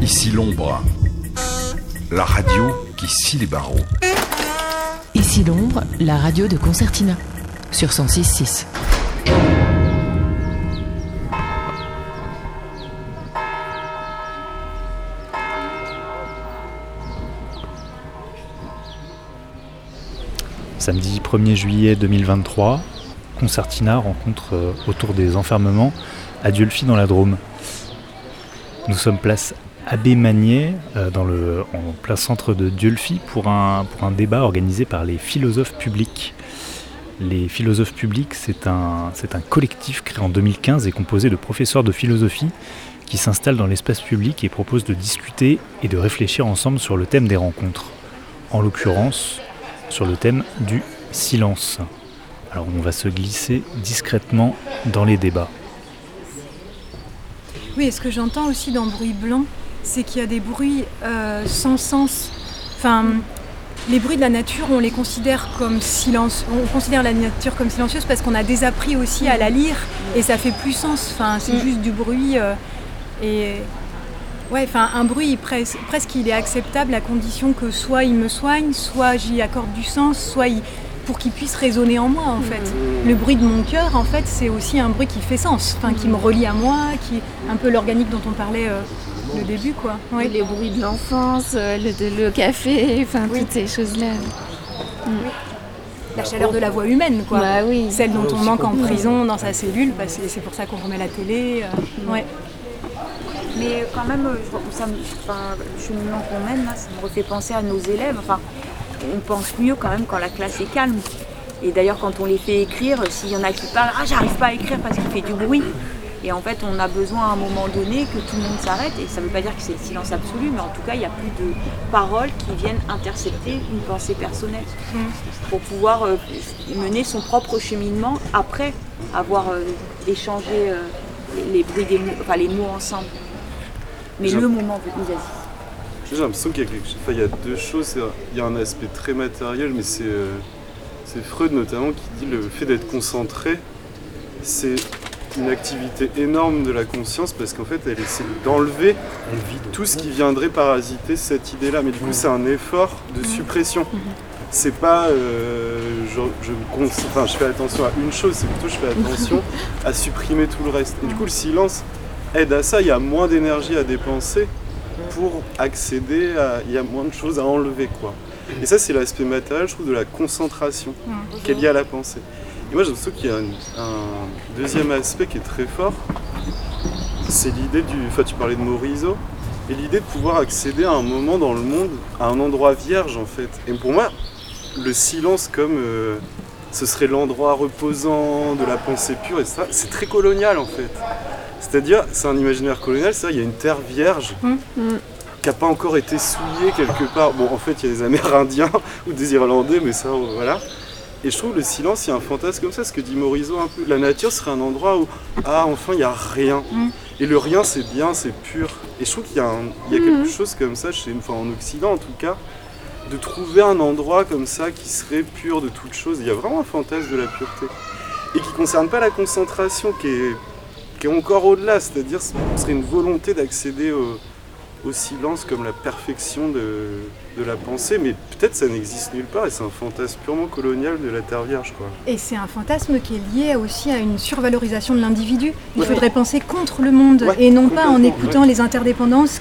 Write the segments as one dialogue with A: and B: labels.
A: Ici l'ombre, la radio qui scie les barreaux.
B: Ici l'ombre, la radio de Concertina, sur 106.6.
C: Samedi 1er juillet 2023, Concertina rencontre autour des enfermements à Dieulefit dans la Drôme. Nous sommes place Abbé Magnier, en plein centre de Dieulefit, pour un débat organisé par les philosophes publics. Les philosophes publics, c'est un collectif créé en 2015 et composé de professeurs de philosophie qui s'installent dans l'espace public et proposent de discuter et de réfléchir ensemble sur le thème des rencontres. En l'occurrence, sur le thème du silence. Alors on va se glisser discrètement dans les débats.
D: Oui, et ce que j'entends aussi dans Bruit blanc, c'est qu'il y a des bruits sans sens. Enfin, les bruits de la nature, on les considère comme silence. On considère la nature comme silencieuse parce qu'on a désappris aussi à la lire et ça fait plus sens. Enfin, c'est juste du bruit un bruit presque il est acceptable à condition que soit il me soigne, soit j'y accorde du sens, soit pour qu'il puisse résonner en moi en fait. Le bruit de mon cœur en fait c'est aussi un bruit qui fait sens, qui me relie à moi, qui est un peu l'organique dont on parlait le début quoi.
E: Ouais. Les bruits de l'enfance, le café, toutes ces choses-là.
D: La chaleur de la voix humaine quoi.
E: Bah, oui.
D: Celle dont on manque en prison dans sa cellule, c'est pour ça qu'on remet la télé.
F: Mais quand même, le cheminement qu'on mène, là, ça me refait penser à nos élèves. Enfin, on pense mieux quand même quand la classe est calme. Et d'ailleurs, quand on les fait écrire, s'il y en a qui parlent « Ah, j'arrive pas à écrire parce qu'il fait du bruit ». Et en fait, on a besoin à un moment donné que tout le monde s'arrête. Et ça ne veut pas dire que c'est le silence absolu, mais en tout cas, il n'y a plus de paroles qui viennent intercepter une pensée personnelle. Pour pouvoir mener son propre cheminement après avoir échangé les bruits des mots, les mots ensemble. Mais le moment, vas-y.
G: J'ai l'impression qu'il y a deux choses. Il y a un aspect très matériel, mais c'est Freud notamment qui dit le fait d'être concentré, c'est une activité énorme de la conscience parce qu'en fait elle essaie d'enlever tout ce qui viendrait parasiter cette idée-là. Mais du coup c'est un effort de suppression. C'est pas je fais attention à une chose, c'est plutôt je fais attention à supprimer tout le reste. Et du coup le silence aide à ça, il y a moins d'énergie à dépenser pour accéder à... Il y a moins de choses à enlever, quoi. Et ça, c'est l'aspect matériel, je trouve, de la concentration qui est lié à la pensée. Et moi, je trouve qu'il y a un deuxième aspect qui est très fort, c'est l'idée du... Enfin, tu parlais de Morisot, et l'idée de pouvoir accéder à un moment dans le monde, à un endroit vierge, en fait. Et pour moi, le silence comme... ce serait l'endroit reposant de la pensée pure, et ça, c'est très colonial, en fait. C'est-à-dire, c'est un imaginaire colonial, il y a une terre vierge qui n'a pas encore été souillée quelque part. Bon, en fait, il y a des Amérindiens ou des Irlandais, mais ça, voilà. Et je trouve le silence, il y a un fantasme comme ça, ce que dit Morisot un peu. La nature serait un endroit où, enfin, il n'y a rien. Et le rien, c'est bien, c'est pur. Et je trouve qu'il y a quelque chose comme ça, en Occident en tout cas, de trouver un endroit comme ça qui serait pur de toute chose. Il y a vraiment un fantasme de la pureté. Et qui ne concerne pas la concentration, qui est encore au-delà, c'est-à-dire ce serait une volonté d'accéder au silence comme la perfection de la pensée, mais peut-être ça n'existe nulle part et c'est un fantasme purement colonial de la Terre Vierge, quoi.
D: Et c'est un fantasme qui est lié aussi à une survalorisation de l'individu. Il faudrait penser contre le monde et non pas en écoutant les interdépendances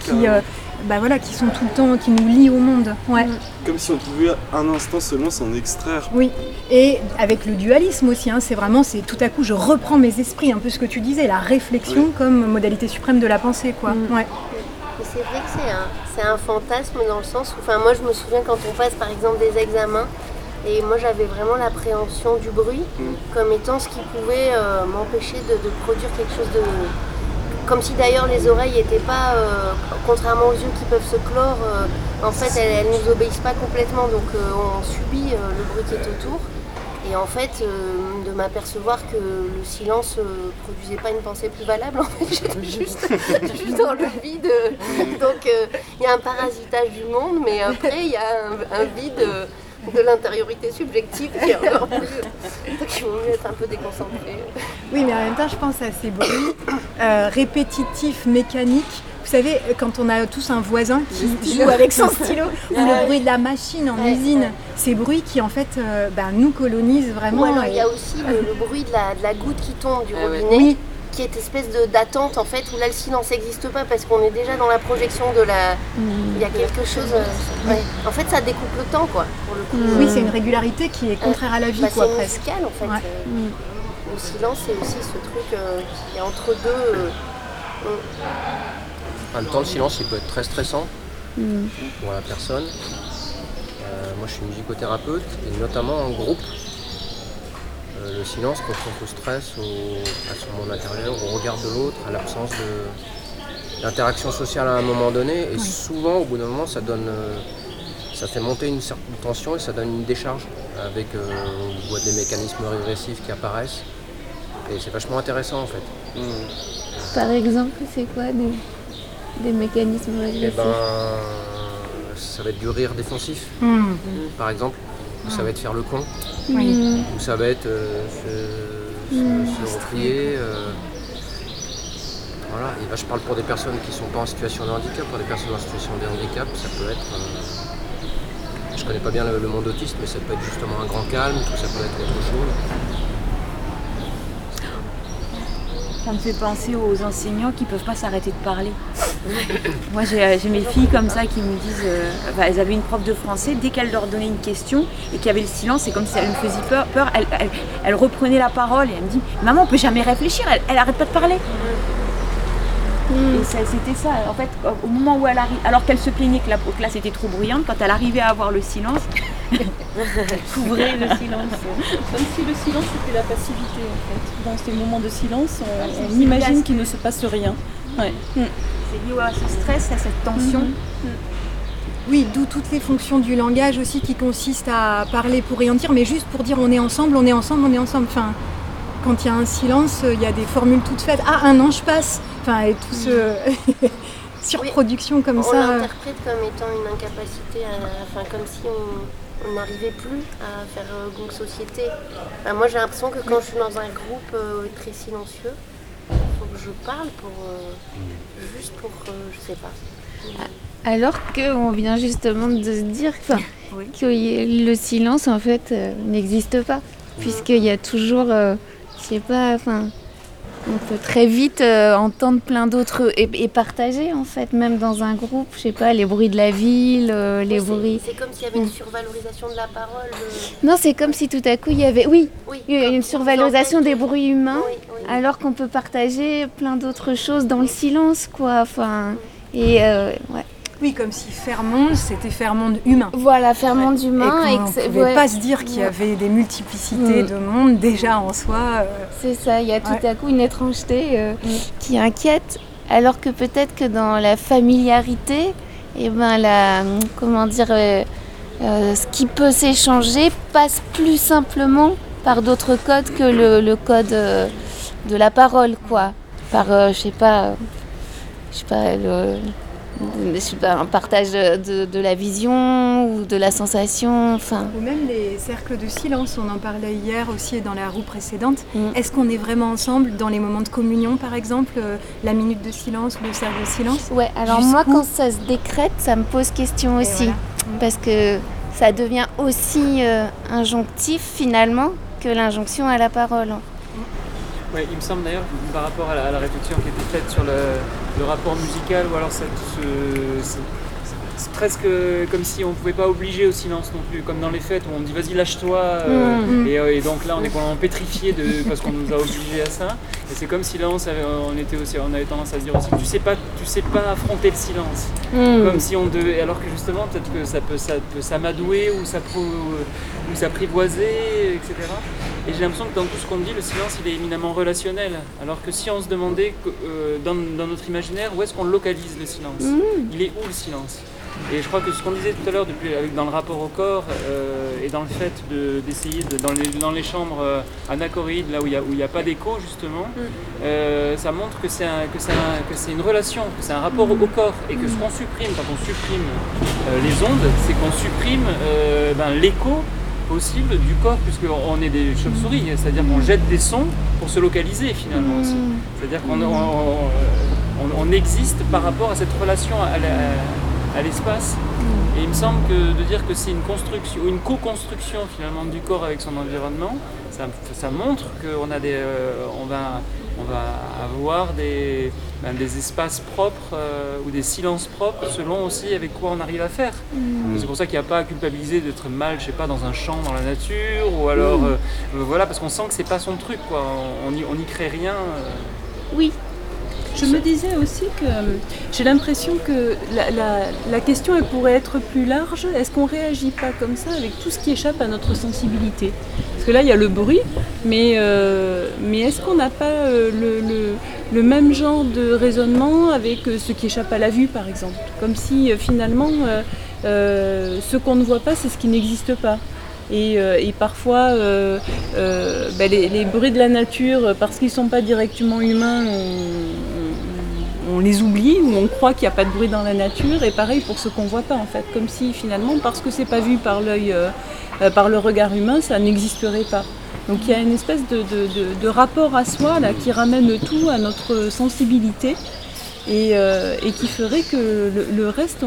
D: qui sont tout le temps, qui nous lient au monde.
G: Comme si on pouvait un instant seulement s'en extraire.
D: Oui, et avec le dualisme aussi, c'est tout à coup je reprends mes esprits, un peu ce que tu disais, la réflexion comme modalité suprême de la pensée, quoi.
E: Et c'est vrai que c'est un fantasme dans le sens où, moi je me souviens quand on passe par exemple des examens, et moi j'avais vraiment l'appréhension du bruit comme étant ce qui pouvait m'empêcher de produire quelque chose de... Comme si d'ailleurs les oreilles n'étaient pas, contrairement aux yeux qui peuvent se clore, en fait elles ne nous obéissent pas complètement, donc on subit le bruit qui est autour. Et en fait, de m'apercevoir que le silence produisait pas une pensée plus valable, en fait, j'étais juste dans le vide. Donc il y a un parasitage du monde, mais après il y a un vide de l'intériorité subjective qui est encore plus... Donc il vaut mieux être un peu déconcentré.
D: Oui, mais en même temps, je pense à ces bruits répétitifs, mécaniques, Vous savez, quand on a tous un voisin qui joue avec son stylo, ou le bruit de la machine en usine, ces bruits qui en fait nous colonisent vraiment.
E: Ou alors il y a aussi le bruit de la goutte qui tombe du robinet, qui est espèce d'attente en fait, où là le silence n'existe pas parce qu'on est déjà dans la projection de la... Il y a quelque chose... En fait ça découpe le temps quoi, pour le coup.
D: Oui, c'est une régularité qui est contraire à la vie quoi,
E: c'est
D: presque.
E: musical en fait. Le silence c'est aussi ce truc qui est entre deux...
H: En même temps, le silence, il peut être très stressant pour la personne. Moi, je suis musicothérapeute et notamment en groupe. Le silence confronte au stress, à son monde intérieur, au regard de l'autre, à l'absence d'interaction sociale à un moment donné. Et souvent, au bout d'un moment, ça fait monter une certaine tension et ça donne une décharge. Avec, on voit des mécanismes régressifs qui apparaissent. Et c'est vachement intéressant en fait.
I: Par exemple, c'est quoi des mécanismes régressifs?
H: Ça va être du rire défensif, par exemple. Ou ça va être faire le con. Ou ça va être se replier. Voilà. Et là, je parle pour des personnes qui ne sont pas en situation de handicap. Pour des personnes en situation de handicap, ça peut être... je connais pas bien le monde autiste, mais ça peut être justement un grand calme, ou ça peut être autre chose.
F: Ça me fait penser aux enseignants qui ne peuvent pas s'arrêter de parler. Moi, j'ai mes filles comme ça qui me disent... elles avaient une prof de français, dès qu'elle leur donnait une question et qu'il y avait le silence, c'est comme si elle me faisait peur. Elle reprenait la parole et elle me dit « Maman, on ne peut jamais réfléchir, elle n'arrête pas de parler. » Et c'était ça. En fait, au moment où elle arrive... Alors qu'elle se plaignait que la classe était trop bruyante, quand elle arrivait à avoir le silence, elle couvrait le silence.
J: Comme si le silence c'était la passivité en fait. Dans ces moments de silence, on imagine qu'il ne se passe rien.
F: C'est lié à ce stress, à cette tension.
D: Oui, d'où toutes les fonctions du langage aussi qui consistent à parler pour rien dire, mais juste pour dire on est ensemble, on est ensemble, on est ensemble. Enfin, quand il y a un silence, il y a des formules toutes faites. Ah, un an je passe. Enfin, et tout ce surproduction comme ça.
E: On l'interprète comme étant une incapacité, comme si on n'arrivait plus à faire groupe société. Moi, j'ai l'impression que quand je suis dans un groupe très silencieux, il faut que je parle juste pour, je sais pas.
I: Alors qu'on vient justement de se dire que le silence en fait n'existe pas, puisqu'il y a toujours, je sais pas, on peut très vite entendre plein d'autres et partager en fait, même dans un groupe, je sais pas, les bruits de la ville, les bruits.
E: C'est comme s'il y avait une survalorisation de la parole.
I: Non, c'est comme si tout à coup il y avait, une survalorisation des bruits humains, alors qu'on peut partager plein d'autres choses dans le silence, quoi. Enfin,
D: Oui, comme si faire monde, c'était faire monde humain.
I: Voilà, faire monde humain.
D: Et qu'on ne pouvait pas se dire qu'il y avait des multiplicités de mondes déjà en soi.
I: C'est ça, il y a tout à coup une étrangeté qui inquiète, alors que peut-être que dans la familiarité, ce qui peut s'échanger passe plus simplement par d'autres codes que le code de la parole, quoi. Par, un partage de la vision ou de la sensation.
D: Ou même les cercles de silence, on en parlait hier aussi dans la roue précédente. Est-ce qu'on est vraiment ensemble dans les moments de communion, par exemple, la minute de silence ou le cercle de silence?
I: Ouais, alors moi, quand ça se décrète, ça me pose question aussi. Parce que ça devient aussi injonctif, finalement, que l'injonction à la parole.
K: Ouais, il me semble d'ailleurs, par rapport à la réflexion qui était faite sur le rapport musical, ou alors c'est presque comme si on ne pouvait pas obliger au silence non plus, comme dans les fêtes où on dit vas-y lâche-toi, et donc là on est complètement pétrifié parce qu'on nous a obligés à ça, et c'est comme si là on avait tendance à se dire aussi tu sais pas affronter le silence, comme si on devait, alors que justement peut-être que ça peut s'amadouer ou s'apprivoiser, etc. Et j'ai l'impression que dans tout ce qu'on dit, le silence il est éminemment relationnel. Alors que si on se demandait dans notre imaginaire où est-ce qu'on localise le silence, il est où le silence? Et je crois que ce qu'on disait tout à l'heure dans le rapport au corps et dans le fait d'essayer dans les chambres anachorides, là où il n'y a pas d'écho justement, ça montre que c'est une relation, que c'est un rapport au corps, et que ce qu'on supprime quand on supprime les ondes, c'est qu'on supprime l'écho possible du corps, puisqu'on est des chauves-souris, c'est-à-dire qu'on jette des sons pour se localiser finalement aussi. C'est-à-dire qu'on on existe par rapport à cette relation à l'espace. Et il me semble que de dire que c'est une construction, une co-construction finalement du corps avec son environnement, ça montre qu'on a on va avoir des espaces propres ou des silences propres selon aussi avec quoi on arrive à faire. C'est pour ça qu'il n'y a pas à culpabiliser d'être mal, je sais pas, dans un champ, dans la nature, ou alors voilà, parce qu'on sent que c'est pas son truc, quoi. On y crée rien.
J: Oui. Je me disais aussi que j'ai l'impression que la question elle pourrait être plus large. Est-ce qu'on ne réagit pas comme ça avec tout ce qui échappe à notre sensibilité ? Parce que là il y a le bruit, mais est-ce qu'on n'a pas le même genre de raisonnement avec ce qui échappe à la vue par exemple ? Comme si finalement ce qu'on ne voit pas c'est ce qui n'existe pas. Et parfois les bruits de la nature, parce qu'ils ne sont pas directement humains, on les oublie ou on croit qu'il n'y a pas de bruit dans la nature. Et pareil pour ce qu'on ne voit pas en fait, comme si finalement parce que c'est pas vu par l'œil, par le regard humain, ça n'existerait pas. Donc il y a une espèce de rapport à soi là, qui ramène tout à notre sensibilité et qui ferait que le reste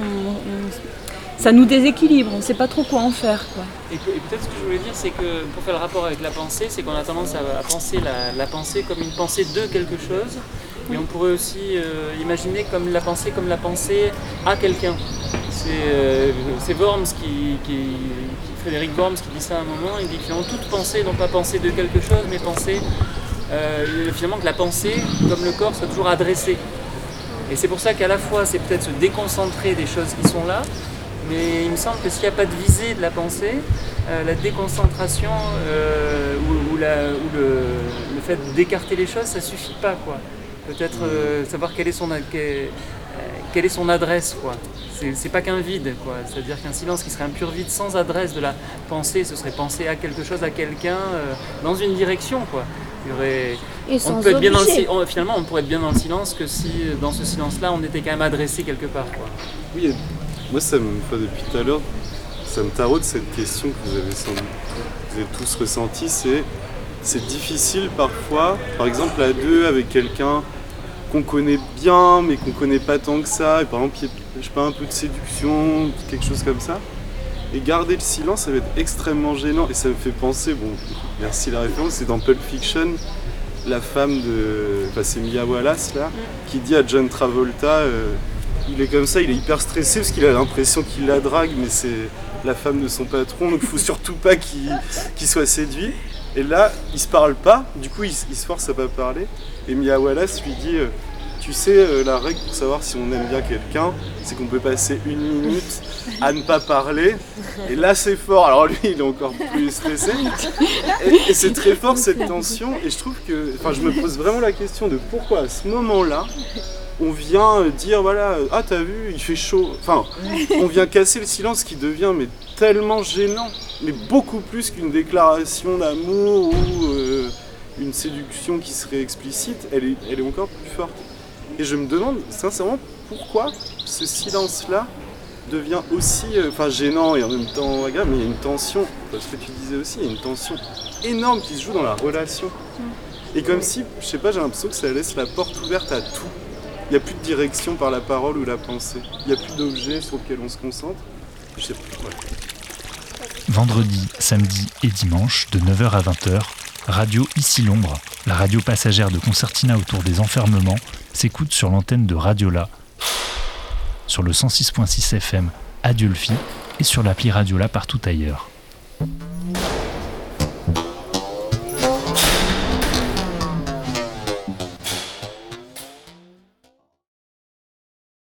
J: ça nous déséquilibre, on ne sait pas trop quoi en faire, quoi.
K: Et peut-être ce que je voulais dire, c'est que pour faire le rapport avec la pensée, c'est qu'on a tendance à penser la pensée comme une pensée de quelque chose, mais on pourrait aussi imaginer comme la pensée à quelqu'un. C'est Worms Frédéric Worms qui dit ça à un moment, il dit finalement toute pensée, non pas pensée de quelque chose, mais pensée, finalement que la pensée, comme le corps, soit toujours adressée. Et c'est pour ça qu'à la fois, c'est peut-être se déconcentrer des choses qui sont là, mais il me semble que s'il n'y a pas de visée de la pensée, la déconcentration ou le fait d'écarter les choses, ça ne suffit pas, quoi. Peut-être savoir quelle est son adresse, quoi. C'est pas qu'un vide, quoi. C'est-à-dire qu'un silence qui serait un pur vide sans adresse de la pensée, ce serait penser à quelque chose, à quelqu'un, dans une direction, quoi. Finalement, on pourrait être bien dans le silence que si, dans ce silence-là, on était quand même adressé quelque part, quoi.
G: Oui, moi, depuis tout à l'heure, ça me taraude cette question que vous avez tous ressentie, c'est difficile parfois, par exemple à deux, avec quelqu'un qu'on connaît bien, mais qu'on connaît pas tant que ça, et par exemple, je sais pas, un peu de séduction, quelque chose comme ça, et garder le silence, ça va être extrêmement gênant, et ça me fait penser, bon, merci la référence, c'est dans Pulp Fiction, la femme c'est Mia Wallace, là, qui dit à John Travolta, il est comme ça, il est hyper stressé parce qu'il a l'impression qu'il la drague, mais c'est la femme de son patron, donc il faut surtout pas qu'il soit séduit. Et là, ils se parlent pas, du coup il se force à pas parler. Et Mia Wallace lui dit, tu sais, la règle pour savoir si on aime bien quelqu'un, c'est qu'on peut passer 1 minute à ne pas parler. Et là c'est fort, alors lui il est encore plus stressé. Et c'est très fort cette tension, et je trouve que, je me pose vraiment la question de pourquoi à ce moment-là, on vient dire, voilà, ah t'as vu, il fait chaud. On vient casser le silence qui devient tellement gênant, mais beaucoup plus qu'une déclaration d'amour ou une séduction qui serait explicite, elle est encore plus forte. Et je me demande sincèrement pourquoi ce silence-là devient aussi gênant et en même temps agréable, mais il y a une tension, parce que tu disais aussi, il y a une tension énorme qui se joue dans la relation. Et comme si, je sais pas, j'ai l'impression que ça laisse la porte ouverte à tout. Il n'y a plus de direction par la parole ou la pensée. Il n'y a plus d'objet sur lequel on se concentre. Je sais pas. Voilà.
C: Vendredi, samedi et dimanche, de 9h à 20h, Radio Ici l'Ombre, la radio passagère de Concertina autour des enfermements, s'écoute sur l'antenne de Radiola, sur le 106.6 FM à Dieulefit et sur l'appli Radiola partout ailleurs.